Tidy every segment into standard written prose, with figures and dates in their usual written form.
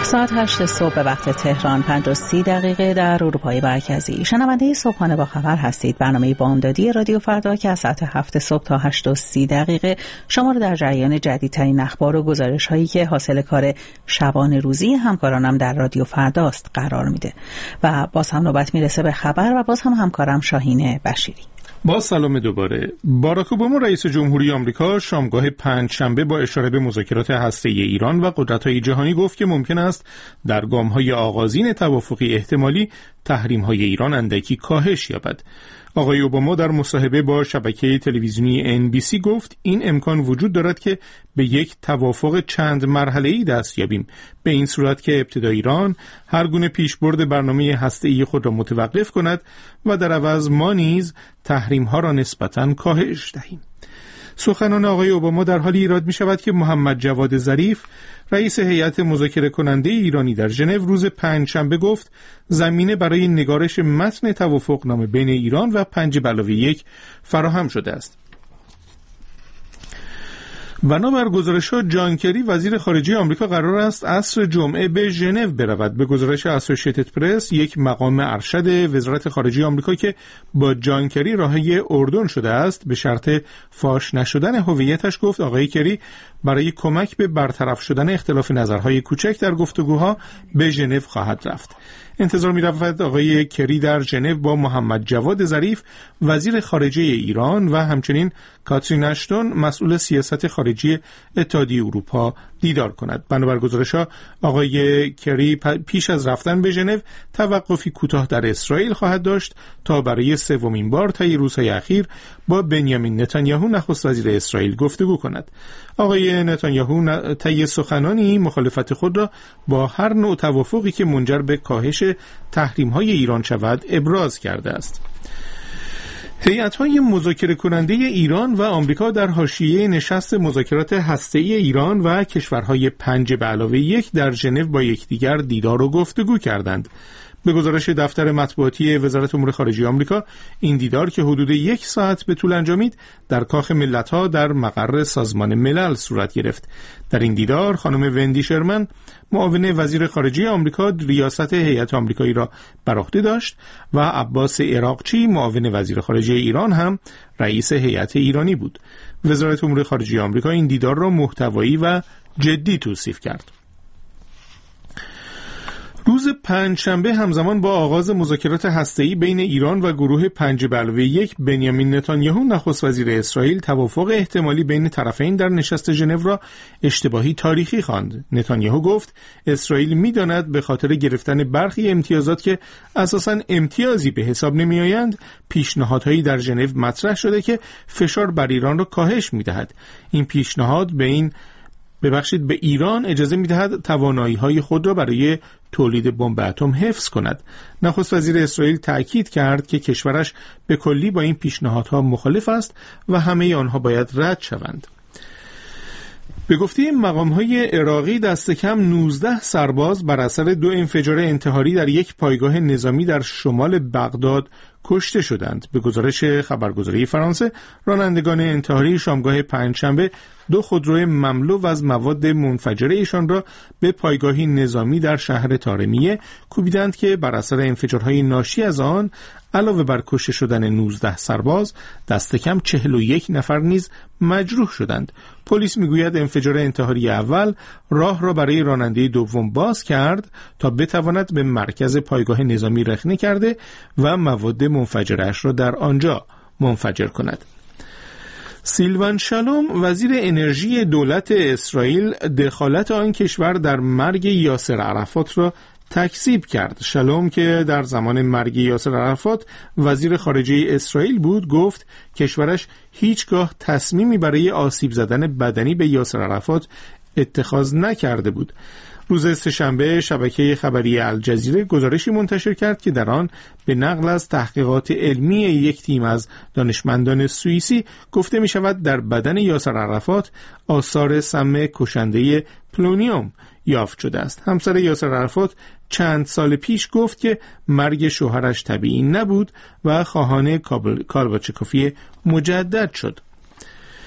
ساعت 8 صبح به وقت تهران، 5:30 در اروپای مرکزی. شنونده صبحانه با خبر هستید. برنامه بامدادی رادیو فردا که از ساعت 7 صبح تا 8:30 شما رو در جریان جدیدترین اخبار و گزارش هایی که حاصل کار شبانه روزی همکارانم در رادیو فرداست قرار میده. و باز هم نوبت میرسه به خبر و باز هم همکارم شاهین بشیری. با سلام دوباره. باراک اوباما رئیس جمهوری آمریکا شامگاه پنجشنبه با اشاره به مذاکرات هسته‌ای ایران و قدرت‌های جهانی گفت که ممکن است در گام‌های آغازین توافقی احتمالی تحریم‌های ایران اندکی کاهش یابد. آقای اوباما در مصاحبه با شبکه تلویزیونی NBC گفت این امکان وجود دارد که به یک توافق چند مرحله‌ای دست یابیم، به این صورت که ابتدا ایران هر گونه پیشبرد برنامه هسته‌ای خود را متوقف کند و در عوض ما نیز تحریم‌ها را نسبتاً کاهش دهیم. سخنان آقای اوباما در حالی ایراد می شود که محمد جواد ظریف رئیس هیئت مذاکره کننده ایرانی در ژنو روز پنجشنبه گفت زمینه برای نگارش متن توافقنامه بین ایران و 5+1 فراهم شده است. بنابر گزارش‌ها جان کری وزیر خارجه آمریکا قرار است عصر جمعه به ژنو برود. به گزارش اسوسییتد پرس، یک مقام ارشد وزارت خارجه آمریکا که با جان کری راهی اردن شده است به شرط فاش نشدن هویتش گفت آقای کری برای کمک به برطرف شدن اختلاف نظرهای کوچک در گفتگوها به ژنو خواهد رفت. انتظار می‌رود آقای کری در ژنو با محمد جواد ظریف وزیر خارجه ایران و همچنین کاترین اشتون مسئول سیاست خارجی اتحادیه اروپا دیدار کند. بنابر گزارش‌ها آقای کری پیش از رفتن به ژنو توقفی کوتاه در اسرائیل خواهد داشت تا برای سومین بار طی روزهای اخیر با بنیامین نتانیاهو نخست وزیر اسرائیل گفتگو کند. آقای نتانیاهو طی سخنانی مخالفت خود را با هر نوع توافقی که منجر به کاهش تحریم‌های ایران شود ابراز کرده است. هیئت‌های مذاکره کننده ایران و آمریکا در حاشیه نشست مذاکرات هسته‌ای ایران و کشورهای 5+1 در ژنو با یکدیگر دیدار و گفتگو کردند. به گزارش دفتر مطبوعاتی وزارت امور خارجه آمریکا، این دیدار که حدود 1 ساعت به طول انجامید در کاخ ملت‌ها در مقر سازمان ملل صورت گرفت. در این دیدار خانم وندی شرمن معاون وزیر خارجه آمریکا ریاست هیئت آمریکایی را بر عهده داشت و عباس عراقچی معاون وزیر خارجه ایران هم رئیس هیئت ایرانی بود. وزارت امور خارجه آمریکا این دیدار را محتوایی و جدی توصیف کرد. روز پنجشنبه همزمان با آغاز مذاکرات هسته‌ای بین ایران و گروه 5+1 بنیامین نتانیاهو نخست وزیر اسرائیل توافق احتمالی بین طرفین در نشست ژنو را اشتباهی تاریخی خواند. نتانیاهو گفت اسرائیل می‌داند به خاطر گرفتن برخی امتیازات که اساساً امتیازی به حساب نمی‌آیند پیشنهادهایی در ژنو مطرح شده که فشار بر ایران را کاهش می‌دهد. این پیشنهاد به ایران اجازه می‌دهد توانایی‌های خود را برای تولید بمب اتم حفظ کند. نخست وزیر اسرائیل تأکید کرد که کشورش به کلی با این پیشنهادها مخالف است و همه آنها باید رد شوند. به گفته مقام‌های عراقی دست کم 19 سرباز بر اثر 2 انفجار انتحاری در یک پایگاه نظامی در شمال بغداد کشته شدند. به گزارش خبرگزاری فرانسه، رانندگان انتحاری شامگاه پنجشنبه 2 خودرو مملو از مواد منفجره ایشان را به پایگاهی نظامی در شهر طارمیه کوبیدند که بر اثر انفجارهای ناشی از آن علاوه بر کشته شدن 19 سرباز دست کم 41 نفر نیز مجروح شدند. پلیس میگوید انفجار انتحاری اول راه را برای راننده دوم باز کرد تا بتواند به مرکز پایگاه نظامی رخنه کرده و مواد منفجره‌اش را در آنجا منفجر کند. سیلوان شالوم وزیر انرژی دولت اسرائیل دخالت آن کشور در مرگ یاسر عرفات را تکذیب کرد. شالوم که در زمان مرگ یاسر عرفات وزیر خارجه اسرائیل بود گفت کشورش هیچگاه تصمیمی برای آسیب زدن بدنی به یاسر عرفات اتخاذ نکرده بود. روز سه‌شنبه شبکه خبری الجزیره گزارشی منتشر کرد که در آن به نقل از تحقیقات علمی یک تیم از دانشمندان سوئیسی گفته می شود در بدن یاسر عرفات آثار سم کشنده پلونیوم یافت شده است. همسر یاسر عرفات چند سال پیش گفت که مرگ شوهرش طبیعی نبود و خواهان کالباچکوفی مجدد شد.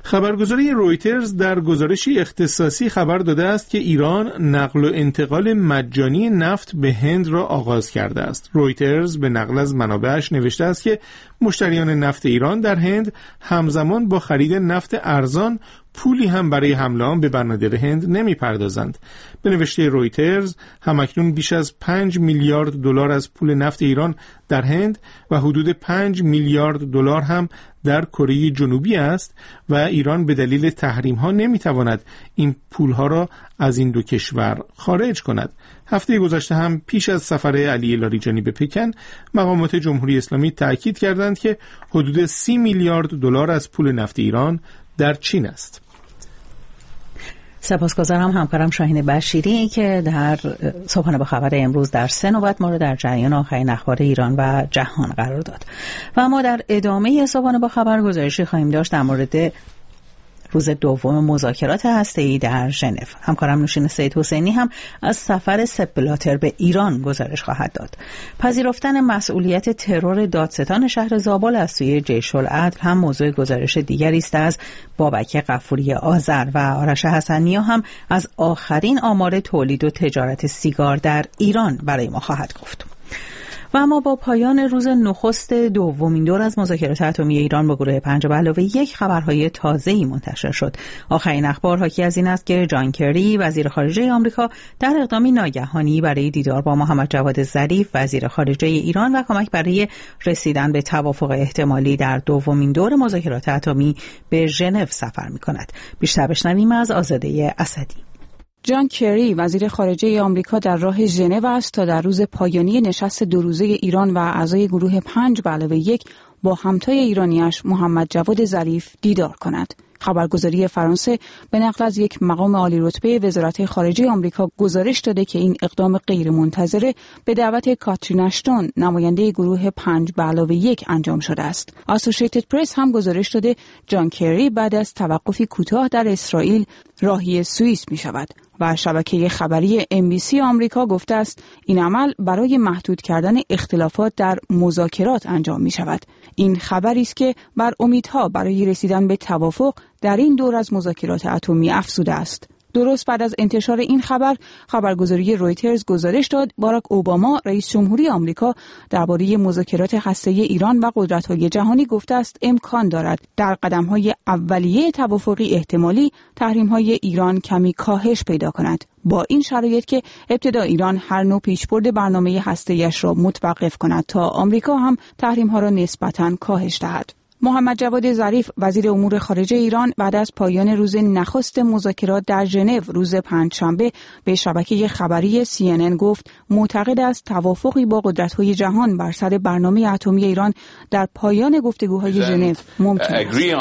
خبرگزاری رویترز در گزارشی اختصاصی خبر داده است که ایران نقل و انتقال مجانی نفت به هند را آغاز کرده است. رویترز به نقل از منابعش نوشته است که مشتریان نفت ایران در هند همزمان با خرید نفت ارزان پولی هم برای حمله آن به بنادر هند نمی‌پردازند. به نوشته رویترز همکنون بیش از 5 میلیارد دلار از پول نفت ایران در هند و حدود 5 میلیارد دلار هم در کره جنوبی است و ایران به دلیل تحریم‌ها نمی‌تواند این پول‌ها را از این دو کشور خارج کند. هفته گذشته هم پیش از سفر علی لاریجانی به پکن، مقامات جمهوری اسلامی تأکید کردند که حدود 30 میلیارد دلار از پول نفت ایران در چین است. سپاسگزارم همکارم شاهین بشیری که در صبحانه با خبر امروز در 3 نوبت ما رو در جریان آخرین اخبار ایران و جهان قرار داد. و ما در ادامه صبحانه با خبر گزارشی خواهیم داشت در مورد روز دوم مذاکرات هسته‌ای در ژنو. همکارم نوشین سید حسینی هم از سفر سپ بلاتر به ایران گزارش خواهد داد. پذیرفتن مسئولیت ترور دادستان شهر زابل از سوی جیش العدل هم موضوع گزارش دیگری است از بابک غفوری آذر و آرش حسنی هم از آخرین آمار تولید و تجارت سیگار در ایران برای ما خواهد گفت. و اما با پایان روز نخست دومین دور از مذاکرات اتمی ایران با گروه 5+1 خبرهای تازه‌ای منتشر شد. آخرین اخبار حاکی از این است که جان کری وزیر خارجه آمریکا در اقدامی ناگهانی برای دیدار با محمد جواد ظریف وزیر خارجه ایران و کمک برای رسیدن به توافق احتمالی در دومین دور مذاکرات اتمی به ژنو سفر می‌کند. بیشتر بشنویم از آزاده اسدی. جان کری وزیر خارجه آمریکا در راه ژنو است تا در روز پایانی نشست 2 روزه ایران و اعضای گروه 5+1 با همتای ایرانیش محمد جواد ظریف دیدار کند. خبرگزاری فرانسه به نقل از یک مقام عالی رتبه وزارت خارجه آمریکا گزارش داده که این اقدام غیرمنتظره به دعوت کاترین اشتون نماینده گروه 5+1 انجام شده است. اسوسییتد پرس هم گزارش داده جان کری بعد از توقفی کوتاه در اسرائیل راهی سوئیس می شود و شبکه خبری NBC آمریکا گفته است این عمل برای محدود کردن اختلافات در مذاکرات انجام می شود. این خبری است که بر امیدها برای رسیدن به توافق در این دور از مذاکرات اتمی افزوده است. درست بعد از انتشار این خبر، خبرگزاری رویترز گزارش داد باراک اوباما رئیس جمهوری آمریکا درباره مذاکرات هسته‌ای ایران و قدرت‌های جهانی گفته است امکان دارد در قدم‌های اولیه توافقی احتمالی تحریم‌های ایران کمی کاهش پیدا کند. با این شرایط که ابتدا ایران هر نوع پیشبرد برنامه هسته‌ایش را متوقف کند تا آمریکا هم تحریم‌ها را نسبتاً کاهش دهد. محمد جواد ظریف وزیر امور خارجه ایران بعد از پایان روز نخست مذاکرات در ژنو روز پنجشنبه به شبکه خبری CNN گفت معتقد است توافقی با قدرت‌های جهان بر سر برنامه اتمی ایران در پایان گفتگوهای ژنو ممکن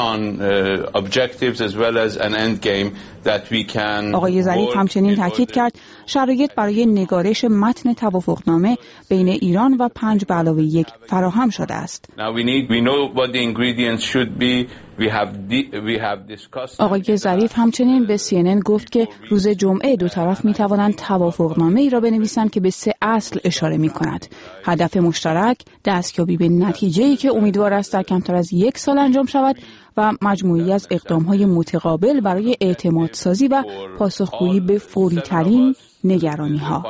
است. آقای ظریف همچنین تاکید کرد شرایط برای نگارش متن توافقنامه بین ایران و 5+1 فراهم شده است. آقای ظریف همچنین به CNN گفت که روز جمعه دو طرف می توانند توافقنامه ای را بنویسند که به 3 اصل اشاره می کند. هدف مشترک، دستیابی به نتیجه‌ای که امیدوار است در کمتر از 1 سال انجام شود و مجموعی از اقدام‌های متقابل برای اعتماد سازی و پاسخگویی به فوری‌ترین نگرانی‌ها.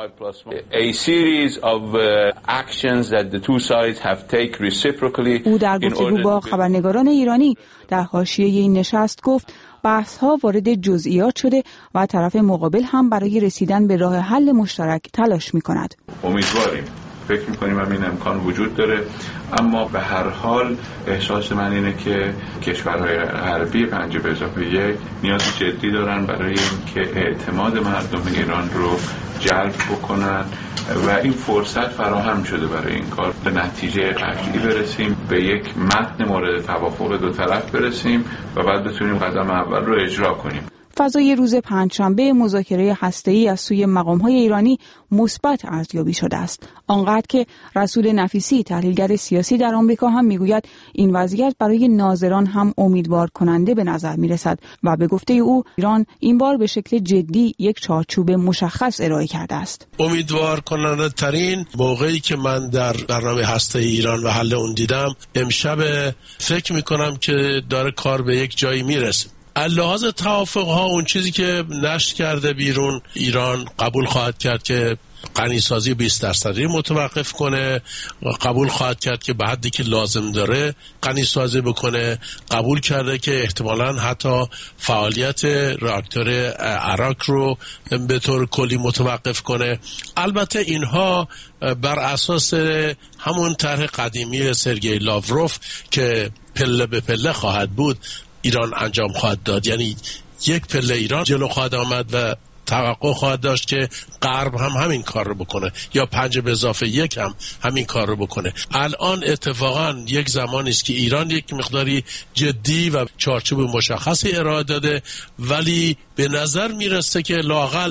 او در گفتگو با خبرنگاران ایرانی در حاشیه این نشست گفت بحث‌ها وارد جزئیات شده و طرف مقابل هم برای رسیدن به راه حل مشترک تلاش می‌کند. امیدواریم، فکر می‌کنیم این امکان وجود داره، اما به هر حال احساس من اینه که کشورهای غربی 5+1 نیاز جدی دارن برای اینکه اعتماد مردم ایران رو جلب بکنن و این فرصت فراهم شده برای این کار به نتیجه قطعی برسیم، به یک متن مورد توافق دو طرف برسیم و بعد بتونیم قدم اول رو اجرا کنیم. فضای روز پنجشنبه مذاکره هسته‌ای از سوی مقام‌های ایرانی مثبت ارزیابی شده است. آنقدر که رسول نفیسی تحلیلگر سیاسی در آمریکا هم میگوید این وضعیت برای ناظران هم امیدوار کننده به نظر میرسد و به گفته او ایران این بار به شکل جدی یک چارچوب مشخص ارائه کرده است. امیدوار کننده ترین موقعی که من در برنامه هسته‌ای ایران و حل اون دیدم امشب فکر میکنم که داره کار به یک جایی میرسه. لحاظ توافق ها اون چیزی که نشر کرده بیرون، ایران قبول خواهد کرد که غنیسازی 20% متوقف کنه، قبول خواهد کرد که به حدی که لازم داره غنیسازی بکنه، قبول کرده که احتمالاً حتی فعالیت راکتور عراق رو به طور کلی متوقف کنه. البته اینها بر اساس همون طرح قدیمی سرگئی لاوروف که پله به پله خواهد بود ایران انجام خواهد داد، یعنی یک پله ایران جلو خواهد آمد و توقع خواهد داشت که غرب هم همین کار رو بکنه یا 5+1 هم همین کار رو بکنه. الان اتفاقا یک زمانی است که ایران یک مقداری جدی و چارچوب مشخصی ارائه داده، ولی به نظر میرسه که لااقل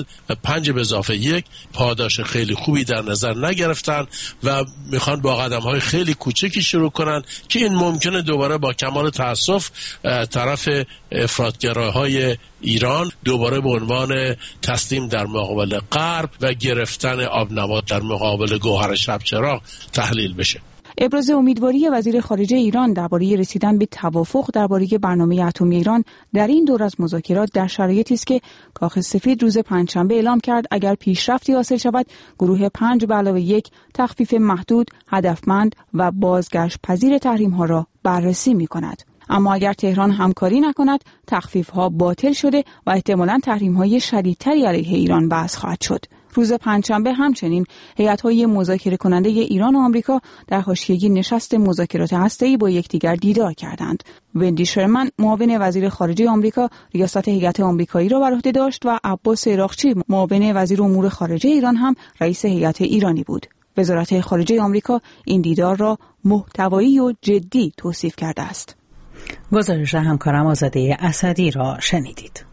5+1 پاداش خیلی خوبی در نظر نگرفتن و میخوان با قدم‌های خیلی کوچکی شروع کنن که این ممکنه دوباره با کمال تأسف طرف افراطگراهای ایران دوباره به عنوان تسلیم در مقابل غرب و گرفتن آبنبات در مقابل گوهر شبچراغ تحلیل بشه. ابراز امیدواری وزیر خارجه ایران درباره رسیدن به توافق درباره برنامه اتمی ایران در این دور از مذاکرات در شرایطی است که کاخ سفید روز پنجشنبه اعلام کرد اگر پیشرفتی حاصل شود گروه 5+1 تخفیف محدود، هدفمند و بازگشت پذیر تحریم‌ها را بررسی می‌کند. اما اگر تهران همکاری نکند تخفیف‌ها باطل شده و احتمالاً تحریم‌های شدیدتری علیه ایران وضع خواهد شد. روز پنجشنبه همچنین هیئت‌های مذاکره کننده ایران و آمریکا در حاشیه نشست مذاکرات هسته‌ای با یکدیگر دیدار کردند. وندی شرمن معاون وزیر خارجه آمریکا ریاست هیئت آمریکایی را بر عهده داشت و عباس عراقچی معاون وزیر امور خارجه ایران هم رئیس هیئت ایرانی بود. وزارت خارجه آمریکا این دیدار را محتوایی و جدی توصیف کرده است. گزارش همکارم آزاده اسدی را شنیدید.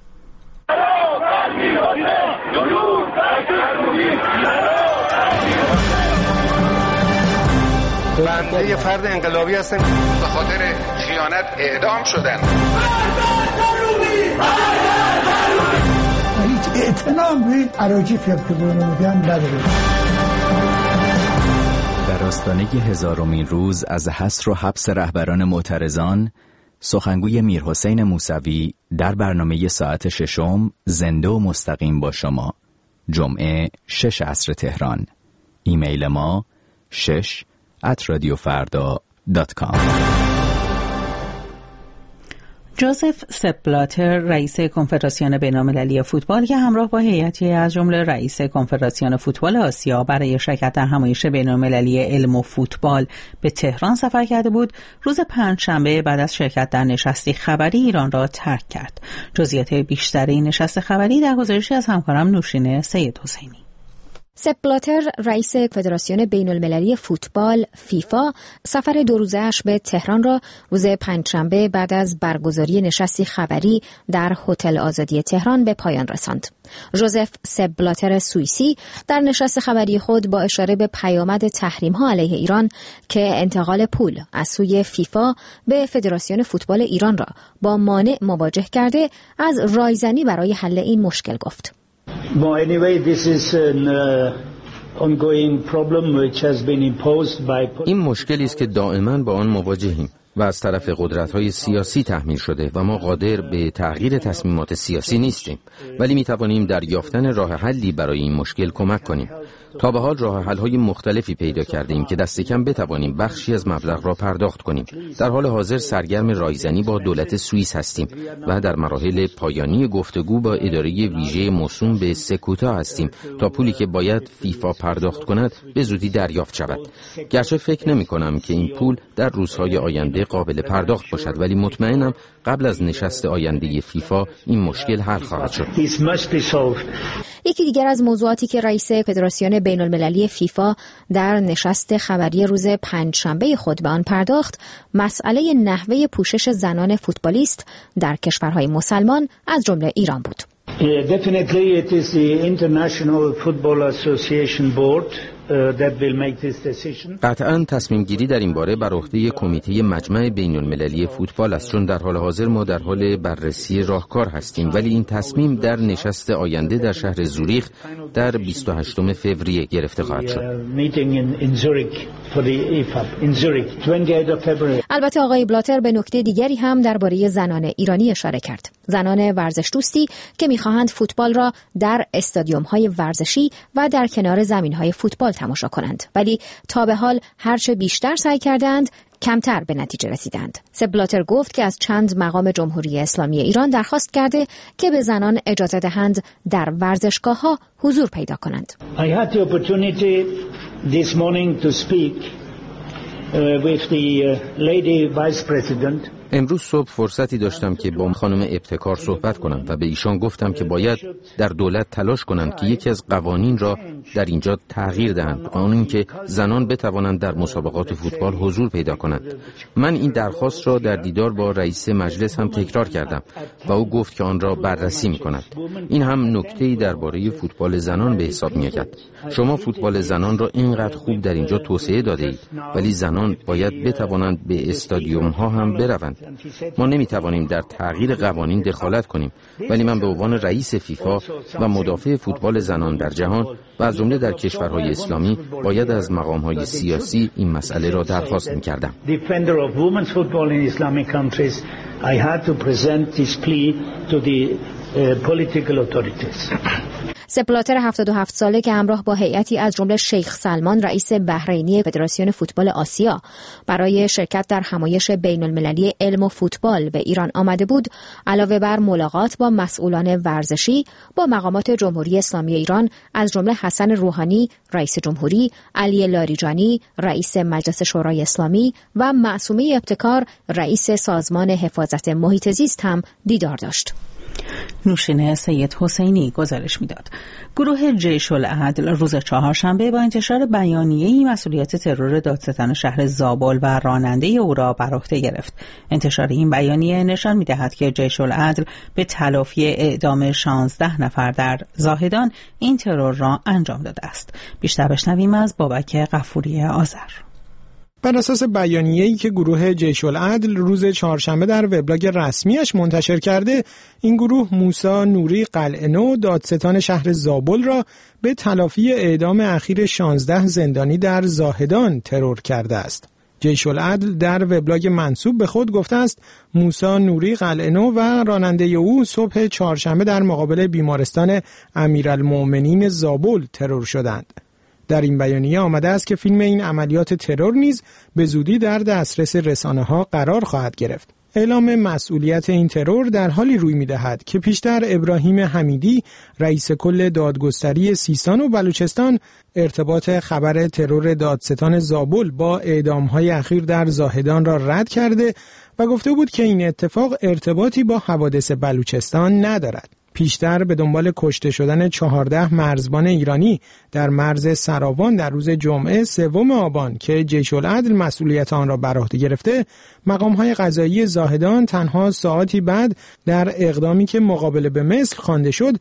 بنده یه فرد انقلابی هستم، به خاطر خیانت اعدام شدن. هیچ اعتنام به اراجیف که بودن نداره. در آستانه 1000مین روز از حصر و حبس رهبران معترضان، سخنگوی میرحسین موسوی در برنامه ساعت 6 زنده و مستقیم با شما، جمعه 6 عصر تهران. ایمیل ما 6@radiofarda.com. جوزف سپ بلاتر رئیس کنفدراسیون بین‌المللی فوتبال که همراه با هیئتی از جمله رئیس کنفدراسیون فوتبال آسیا برای شرکت در همایش بین‌المللی علم و فوتبال به تهران سفر کرده بود، روز پنجشنبه بعد از شرکت در نشستی خبری ایران را ترک کرد. جزئیات بیشتر این نشست خبری در گزارشی از همکارم نوشین سید حسینی. سپ بلاتر رئیس فدراسیون بین‌المللی فوتبال فیفا سفر 2 روزه‌اش به تهران را روز پنجشنبه بعد از برگزاری نشستی خبری در هتل آزادی تهران به پایان رساند. جوزف سپ بلاتر سوئیسی در نشست خبری خود با اشاره به پیامد تحریم‌ها علیه ایران که انتقال پول از سوی فیفا به فدراسیون فوتبال ایران را با مانع مواجه کرده، از رایزنی برای حل این مشکل گفت. Well, anyway, this is an ongoing problem which has been imposed by. این مشکلی است که دائما با آن مواجهیم و از طرف قدرت‌های سیاسی تحمیل شده و ما قادر به تغییر تصمیمات سیاسی نیستیم، ولی می‌توانیم در یافتن راه حلی برای این مشکل کمک کنیم. تا به حال راه حل‌های مختلفی پیدا کردیم که دست کم بتوانیم بخشی از مبلغ را پرداخت کنیم. در حال حاضر سرگرم رایزنی با دولت سوئیس هستیم و در مراحل پایانی گفتگو با اداره ویژه موسوم به سکوتا هستیم تا پولی که باید فیفا پرداخت کند به زودی دریافت شود. گرچه فکر نمی‌کنم که این پول در روزهای آینده قابل پرداخت باشد، ولی مطمئنم قبل از نشست آینده فیفا این مشکل حل خواهد شد. یکی دیگر از موضوعاتی که رئیس فدراسیون بین‌المللی فیفا در نشست خبری روز پنجشنبه خود به آن پرداخت، مسئله نحوه پوشش زنان فوتبالیست در کشورهای مسلمان از جمله ایران بود. Definitely it is the International Football Association Board that will make this decision. قطعاً تصمیم گیری در این باره بر عهده کمیته مجمع بین‌المللی فوتبال است، چون در حال حاضر ما در حال بررسی راهکار هستیم، ولی این تصمیم در نشست آینده در شهر زوریخ در 28 فوریه گرفته خواهد شد. البته آقای بلاتر به نکته دیگری هم درباره زنان ایرانی اشاره کرد. زنان ورزش دوستی که می‌خواهند فوتبال را در استادیوم‌های ورزشی و در کنار زمین‌های فوتبال تماشا کنند، ولی تا به حال هرچه بیشتر سعی کردند کمتر به نتیجه رسیدند. سپ بلاتر گفت که از چند مقام جمهوری اسلامی ایران درخواست کرده که به زنان اجازه دهند در ورزشگاه‌ها حضور پیدا کنند. I had the opportunity this morning to speak with the lady vice president. امروز صبح فرصتی داشتم که با خانم ابتکار صحبت کنم و به ایشان گفتم که باید در دولت تلاش کنند که یکی از قوانین را در اینجا تغییر دهند، آن اینکه زنان بتوانند در مسابقات فوتبال حضور پیدا کنند. من این درخواست را در دیدار با رئیس مجلس هم تکرار کردم و او گفت که آن را بررسی می‌کند. این هم نکته‌ای درباره فوتبال زنان به حساب می‌آید. شما فوتبال زنان را اینقدر خوب در اینجا توسعه داده‌اید، ولی زنان باید بتوانند به استادیوم‌ها هم بروند. ما نمیتوانیم در تغییر قوانین دخالت کنیم، ولی من به عنوان رئیس فیفا و مدافع فوتبال زنان در جهان و از جمله در کشورهای اسلامی باید از مقام‌های سیاسی این مسئله را درخواست می‌کردم. سپ بلاتر 77 ساله که همراه با هیئتی از جمله شیخ سلمان رئیس بحرینی فدراسیون فوتبال آسیا برای شرکت در همایش بین‌المللی علم و فوتبال به ایران آمده بود، علاوه بر ملاقات با مسئولان ورزشی با مقامات جمهوری اسلامی ایران از جمله حسن روحانی رئیس جمهوری، علی لاریجانی رئیس مجلس شورای اسلامی و معصومه ابتکار رئیس سازمان حفاظت محیط زیست هم دیدار داشت. نوشین سید حسینی گزارش میداد. گروه جیش العدل روز چهارشنبه با انتشار بیانیه‌ای مسئولیت ترور دادستان شهر زابل و راننده او را بر عهده گرفت. انتشار این بیانیه نشان می‌دهد که جیش العدل به تلافی اعدام 16 نفر در زاهدان این ترور را انجام داده است. بیشتر بشنویم از بابک غفوری آذر. بر اساس بیانیه‌ای که گروه جیش العدل روز چهارشنبه در وبلاگ رسمیش منتشر کرده، این گروه موسی نوری قلعه‌نو دادستان شهر زابل را به تلافی اعدام اخیر 16 زندانی در زاهدان ترور کرده است. جیش العدل در وبلاگ منسوب به خود گفته است موسی نوری قلعه‌نو و راننده او صبح چهارشنبه در مقابل بیمارستان امیرالمؤمنین زابل ترور شدند. در این بیانیه آمده است که فیلم این عملیات ترور نیز به زودی در دسترس رسانه‌ها قرار خواهد گرفت. اعلام مسئولیت این ترور در حالی روی می‌دهد که پیشتر ابراهیم حمیدی رئیس کل دادگستری سیستان و بلوچستان ارتباط خبر ترور دادستان زابل با اعدام‌های اخیر در زاهدان را رد کرده و گفته بود که این اتفاق ارتباطی با حوادث بلوچستان ندارد. پیشتر به دنبال کشته شدن 14 مرزبان ایرانی در مرز سراوان در روز جمعه 3 آبان که جیش العدل مسئولیت آن را بر عهده گرفته، مقام‌های قضایی زاهدان تنها ساعاتی بعد در اقدامی که مقابله به مثل خوانده شد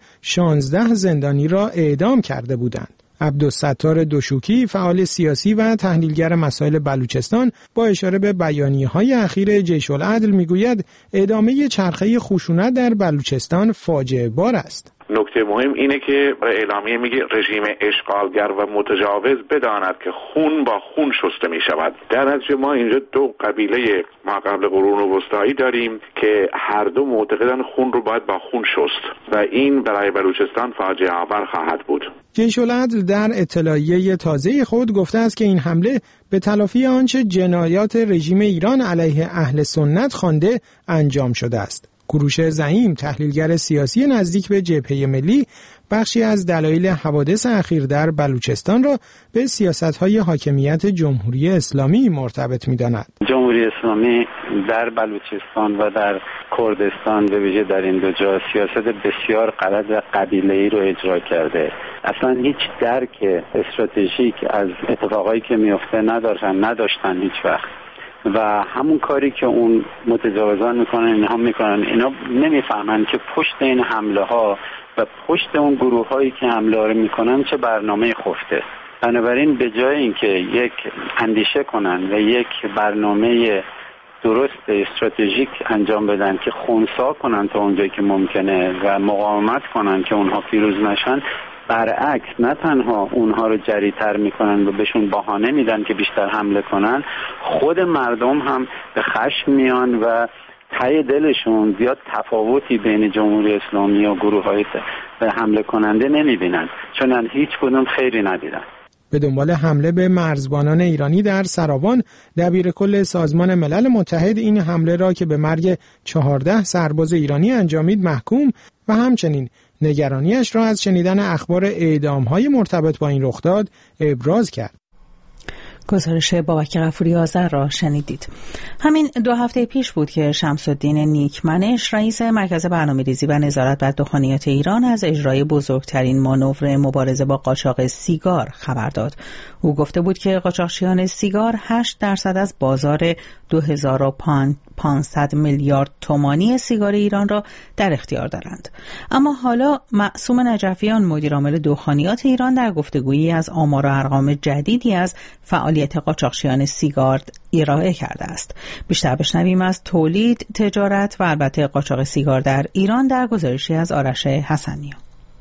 16 زندانی را اعدام کرده بودند. عبدالستار دوشوکی فعال سیاسی و تحلیلگر مسائل بلوچستان با اشاره به بیانیه‌های اخیر جیش العدل میگوید ادامه چرخه خشونت در بلوچستان فاجعه بار است. نکته مهم اینه که برای اعلامیه میگه رژیم اشغالگر و متجاوز بداند که خون با خون شسته می شود. در نتیجه ما اینجا 2 قبیله ما قبل قرون وسطایی داریم که هر دو معتقدن خون رو باید با خون شست و این برای بلوچستان فاجعه آور خواهد بود. جیش العدل در اطلاعیه تازه خود گفته است که این حمله به تلافی آنچه جنایات رژیم ایران علیه اهل سنت خوانده انجام شده است. کوروش زعیم تحلیلگر سیاسی نزدیک به جبهه ملی بخشی از دلایل حوادث اخیر در بلوچستان را به سیاست‌های حاکمیت جمهوری اسلامی مرتبط می‌داند. جمهوری اسلامی در بلوچستان و در کردستان به ویژه در این دو جا سیاست بسیار غلط و قبیله‌ای رو اجرا کرده. اصلا هیچ درک استراتژیک از اتفاقایی که میفته نداشتن هیچ وقت. و همون کاری که اون متجاوزان میکنن اینها میکنن، اینا نمیفهمن که پشت این حمله ها و پشت اون گروه هایی که حمله ها میکنن چه برنامه خفته. بنابراین به جای اینکه یک اندیشه کنن و یک برنامه درست استراتژیک انجام بدن که خنثی کنن تا اونجایی که ممکنه و مقاومت کنن که اونها پیروز نشن، برعکس نه تنها اونها رو جری‌تر میکنن و بهشون بهانه میدن که بیشتر حمله کنن، خود مردم هم به خشم میان و ته دلشون زیاد تفاوتی بین جمهوری اسلامی و گروه‌های حمله کننده نمی‌بینن، چون هیچ کدوم خیری ندیدن. به دنبال حمله به مرزبانان ایرانی در سراوان، دبیرکل سازمان ملل متحد این حمله را که به مرگ 14 سرباز ایرانی انجامید محکوم و همچنین نگرانیش را از شنیدن اخبار اعدام‌های مرتبط با این رخداد ابراز کرد. گزارش بابک غفوری آذر را شنیدید. همین 2 هفته پیش بود که شمس الدین نیکمنش رئیس مرکز برنامه‌ریزی و نظارت بر دخانیات ایران از اجرای بزرگترین مانور مبارزه با قاچاق سیگار خبر داد. او گفته بود که قاچاقچیان سیگار 8% از بازار 2500 میلیارد تومانی سیگار ایران را در اختیار دارند. اما حالا معصوم نجفیان مدیرعامل دخانیات ایران در گفتگویی از آمار و ارقام جدیدی از فعالیت قاچاقچیان سیگار ارائه کرده است. بیشتر بشنویم از تولید، تجارت و البته قاچاق سیگار در ایران در گزارشی از آرش حسنی.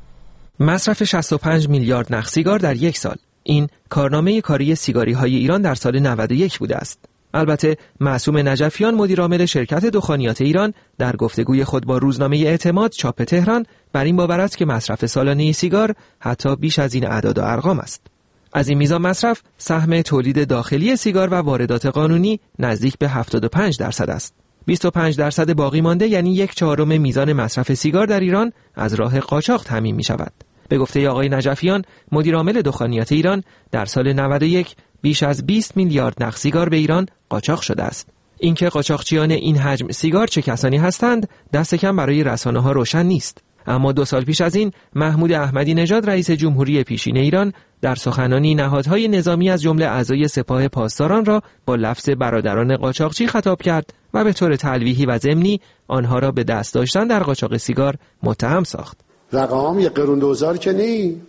مصرف 65 میلیارد نخ سیگار در یک سال. این کارنامه کاری سیگاری های ایران در سال 91 بوده است. البته معصوم نجفیان مدیرعامل شرکت دخانیات ایران در گفتگوی خود با روزنامه اعتماد چاپ تهران بر این باور است که مصرف سالانه سیگار حتی بیش از این اعداد و ارقام است. از این میزان مصرف، سهم تولید داخلی سیگار و واردات قانونی نزدیک به 75% است. 25% باقی مانده، یعنی 1/4 میزان مصرف سیگار در ایران از راه قاچاق تامین می شود. به گفته آقای نجفیان مدیرعامل دخانیات ایران، در سال 91 بیش از 20 میلیارد نخ سیگار به ایران قاچاق شده است. اینکه قاچاقچیان این حجم سیگار چه کسانی هستند دست کم برای رسانه‌ها روشن نیست. اما 2 سال پیش از این محمود احمدی نژاد رئیس جمهوری پیشین ایران در سخنانی نهادهای نظامی از جمله اعضای سپاه پاسداران را با لفظ برادران قاچاقچی خطاب کرد و به طور تلویحی و ضمنی آنها را به دست داشتن در قاچاق سیگار متهم ساخت. رقم 1 قرون 2000 که نی،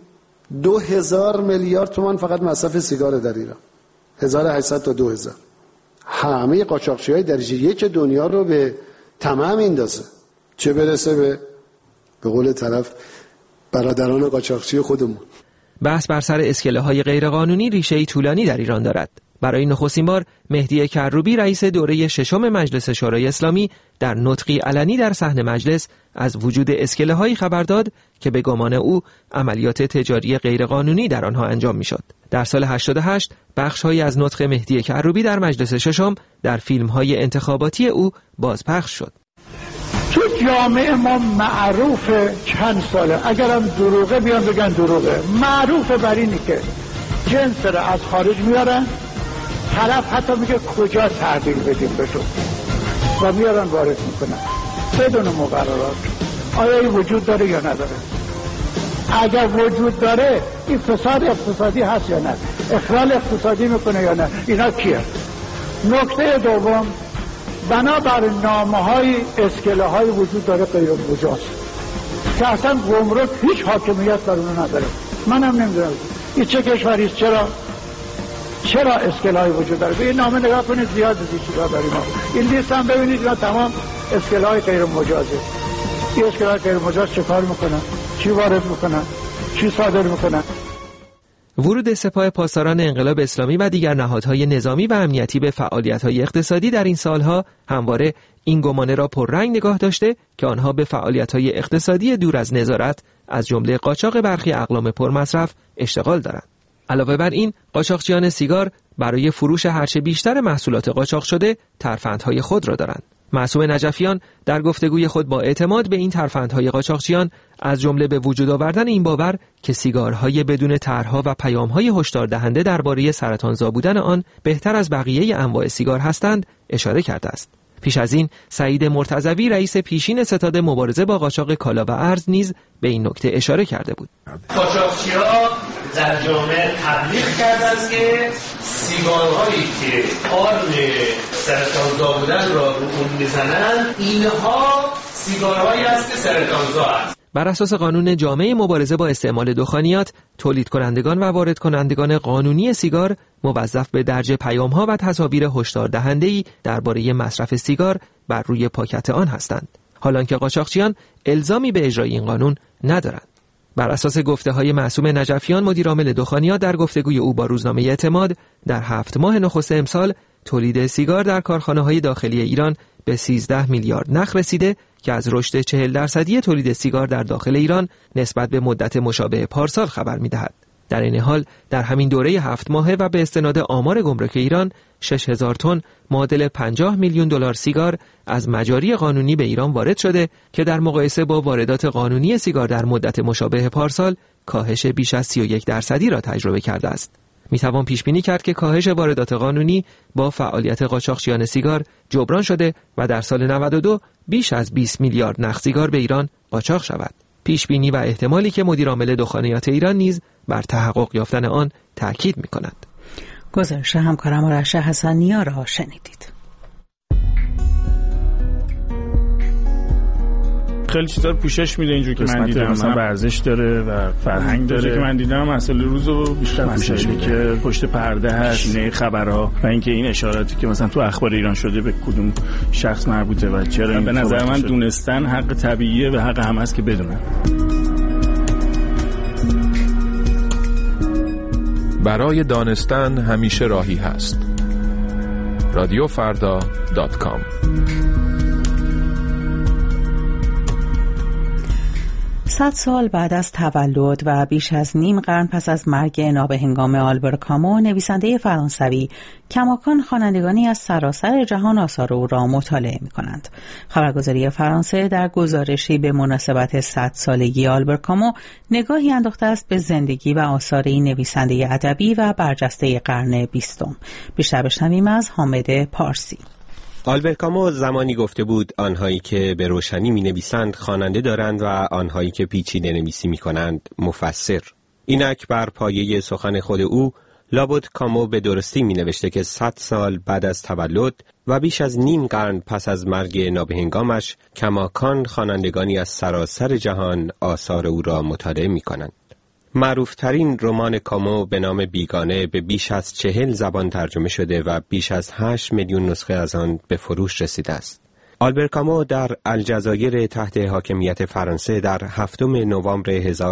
2000 میلیارد تومان فقط مصرف سیگار در ایران، 1800 تا 2000. همه قاچاقچی‌های درجه 1 دنیا رو به تمام میندازه، چه برسه به قول طرف برادران قاچاقچی خودمون. بحث بر سر اسکله‌های غیرقانونی ریشه‌ای طولانی در ایران دارد. برای نخستین بار مهدی کروبی رئیس دوره 6 مجلس شورای اسلامی در نطقی علنی در صحن مجلس از وجود اسکله‌هایی خبر داد که به گمان او عملیات تجاری غیرقانونی در آنها انجام می‌شد. در سال 88 بخش‌هایی از نطق مهدی کروبی در مجلس 6 در فیلم‌های انتخاباتی او بازپخش شد. تو جامعه ما معروف چند ساله، اگرم دروغه بیان بگن دروغه، معروف بر اینی که جنس را از خارج میارن، طرف حتی میگه کجا تحویل بدیم به تو و میارن وارد میکنن بدون مقررات. آیا این وجود داره یا نداره؟ اگر وجود داره این فساد اقتصادی هست یا نه؟ اخلال اقتصادی میکنه یا نه؟ اینا کیه؟ نکته دوم، بنابر نامه‌های اسکله‌های وجود داره غیر مجاز که اصلا گمرک هیچ حاکمیت بر اون نداره. منم نمیدونم این چه کشوری است، چرا اسکله‌های وجود داره. به این نامه نگاه کنید، زیاد چیزا داریم. این لیست هم ببینید، اینا تمام اسکله‌های غیر مجازه. این اسکله‌های غیر مجاز چه کار میکنن؟ چی وارد میکنن؟ چی صادر میکنن؟ ورود سپاه پاسداران انقلاب اسلامی و دیگر نهادهای نظامی و امنیتی به فعالیت‌های اقتصادی در این سالها همواره این گمانه را پررنگ نگاه داشته که آنها به فعالیت‌های اقتصادی دور از نظارت از جمله قاچاق برخی اقلام پرمصرف اشتغال دارند. علاوه بر این، قاچاقچیان سیگار برای فروش هرچه بیشتر محصولات قاچاق شده ترفندهای خود را دارند. معصوم نجفیان در گفتگوی خود با اعتماد به این ترفندهای قاچاقچیان از جمله به وجود آوردن این باور که سیگارهای بدون طرح‌ها و پیام‌های هشدار دهنده درباره سرطانزا بودن آن بهتر از بقیه انواع سیگار هستند اشاره کرده است. پیش از این سعید مرتضوی رئیس پیشین ستاد مبارزه با قاچاق کالا و ارز نیز به این نکته اشاره کرده بود. قاچاقچی‌ها در جامعه تبلیغ کردند که سیگارهایی که آرم سرطانزا بودن را رو اون میزنند اینها سیگارهایی است که سرطانزا است. بر اساس قانون جامع مبارزه با استعمال دخانیات، تولید کنندگان و وارد کنندگان قانونی سیگار موظف به درج پیام‌ها و تصاویر هشدار دهنده‌ای درباره مصرف سیگار بر روی پاکت آن هستند، حالانکه قاچاقچیان الزامی به اجرای این قانون ندارند. بر اساس گفته‌های معصوم نجفیان مدیرعامل دخانیات در گفتگوی او با روزنامه اعتماد، در 7 ماه نخست امسال تولید سیگار در کارخانه‌های داخلی ایران به 13 میلیارد نخ رسیده که از رشد 40% تولید سیگار در داخل ایران نسبت به مدت مشابه پارسال خبر می‌دهد. در این حال در همین دوره 7 ماهه و به استناد آمار گمرک ایران 6000 تن معادل 50 میلیون دلار سیگار از مجاری قانونی به ایران وارد شده که در مقایسه با واردات قانونی سیگار در مدت مشابه پارسال کاهش بیش از 31% را تجربه کرده است. میتوان پیش بینی کرد که کاهش واردات قانونی با فعالیت قاچاقچیان سیگار جبران شده و در سال 92 بیش از 20 میلیارد نخ سیگار به ایران قاچاق شود. پیش بینی و احتمالی که مدیر عامل دخانیات ایران نیز بر تحقق یافتن آن تاکید می‌کند. گزارش همکارم آرش حسنی‌ها را شنیدید. خیلی چیزا رو پوشش میده اینجور که من دیدم، مثلا ورزش داره و فرهنگ داره که من دیدم مسائل روزو بیشتر پوشش میده که پشت پرده هست، نه خبرها و اینکه این اشاراتی که مثلا تو اخبار ایران شده به کدوم شخص مربوطه و چرا. به نظر من دونستن حق طبیعیه و حق همه است که بدونن. برای دانستن همیشه راهی هست. radiofarda.com 100 سال بعد از تولد و بیش از نیم قرن پس از مرگ نابهنگام آلبر کامو، نویسنده فرانسوی کماکان خوانندگانی از سراسر جهان آثار او را مطالعه می‌کنند. خبرگزاری فرانسه در گزارشی به مناسبت 100 سالگی آلبر کامو نگاهی انداخته است به زندگی و آثار این نویسنده ادبی و برجسته قرن 20. بیشتر بشنویم از حامد پارسی. آلبر کامو زمانی گفته بود آنهایی که به روشنی می نویسند خواننده دارند و آنهایی که پیچیده نویسی می کنند مفسر. اینک بر پایه سخن خود او لابد کامو به درستی می نوشته که 100 سال بعد از تولد و بیش از نیم قرن پس از مرگ نابهنگامش کماکان خوانندگانی از سراسر جهان آثار او را مطالعه می کنند. معروفترین رمان کامو به نام بیگانه به بیش از 40 زبان ترجمه شده و بیش از 8 میلیون نسخه از آن به فروش رسیده است. آلبر کامو در الجزایر تحت حاکمیت فرانسه در 7 نوامبر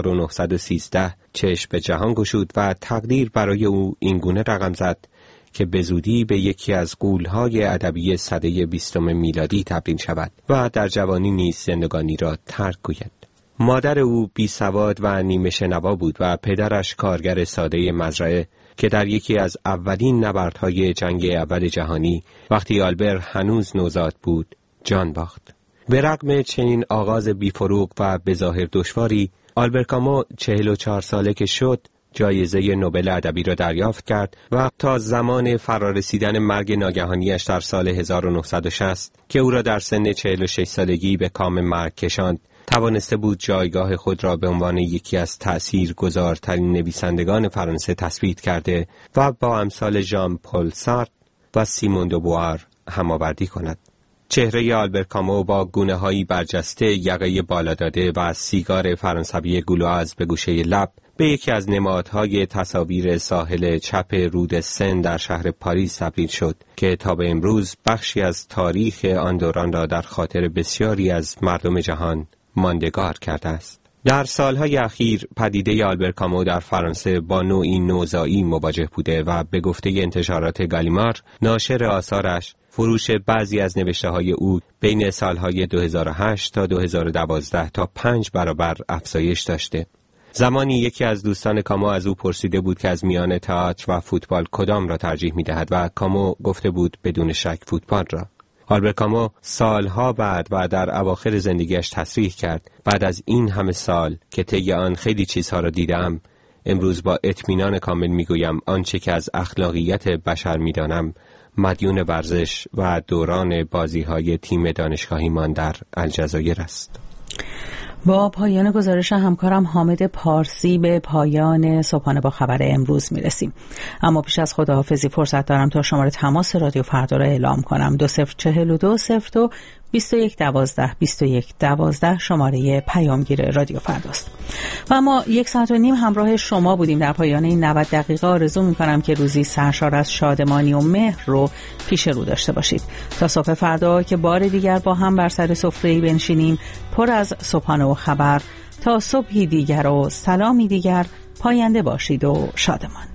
1913 چشم به جهان گشود و تقدیر برای او اینگونه رقم زد که به زودی به یکی از غول‌های ادبی سده 20 میلادی تبدیل شود و در جوانی نیز زندگانی را ترک گوید. مادر او بیسواد و نیمه شنوا بود و پدرش کارگر ساده مزرعه که در یکی از اولین نبردهای جنگ اول جهانی وقتی آلبر هنوز نوزاد بود جان باخت. به رغم چنین آغاز بیفروغ و بظاهر دشواری، آلبر کامو 44 ساله که شد جایزه نوبل ادبی را دریافت کرد و تا زمان فرارسیدن مرگ ناگهانیش در سال 1960 که او را در سن 46 سالگی به کام مرگ کشاند توانسته بود جایگاه خود را به عنوان یکی از تأثیرگذارترین نویسندگان فرانسه تثبیت کرده و با امثال ژان پل سارتر و سیمون دو بوار هماوردی کند. چهره آلبر کامو با گونه‌هایی برجسته، یقه بالا داده و سیگار فرانسوی گلواز به گوشه لب به یکی از نمادهای تصاویر ساحل چپ رود سن در شهر پاریس تبدیل شد که تا به امروز بخشی از تاریخ آن دوران را در خاطر بسیاری از مردم جهان ماندگار کرده است. در سالهای اخیر پدیده آلبر کامو در فرانسه با نوعی نوزایی مواجه بوده و به گفته انتشارات گالیمار ناشر آثارش فروش بعضی از نوشته‌های او بین سالهای 2008 تا 2012 تا 5 برابر افزایش داشته. زمانی یکی از دوستان کامو از او پرسیده بود که از میان تئاتر و فوتبال کدام را ترجیح می‌دهد و کامو گفته بود بدون شک فوتبال را. آلبر کامو سالها بعد و در اواخر زندگیش تصریح کرد بعد از این همه سال که طی آن خیلی چیزها را دیدم، امروز با اطمینان کامل میگویم آنچه که از اخلاقیات بشر میدانم مدیون ورزش و دوران بازی‌های تیم دانشگاهیمان در الجزایر است. با پایان گزارش همکارم حامد پارسی به پایان صبحانه با خبر امروز میرسیم. اما پیش از خداحافظی فرصت دارم تا شماره تماس رادیو فردا را اعلام کنم. 2042 02 21 12 21 12 شماره پیامگیر رادیو فرداست. و ما 1 ساعت و نیم همراه شما بودیم. در پایان این 90 دقیقه آرزو می‌کنم که روزی سرشار از شادمانی و مهر رو پیش رو داشته باشید. تا صبح فردا که بار دیگر با هم بر سر سفره‌ای بنشینیم پر از صبحانه و خبر، تا صبحی دیگر و سلامی دیگر، پاینده باشید و شادمان.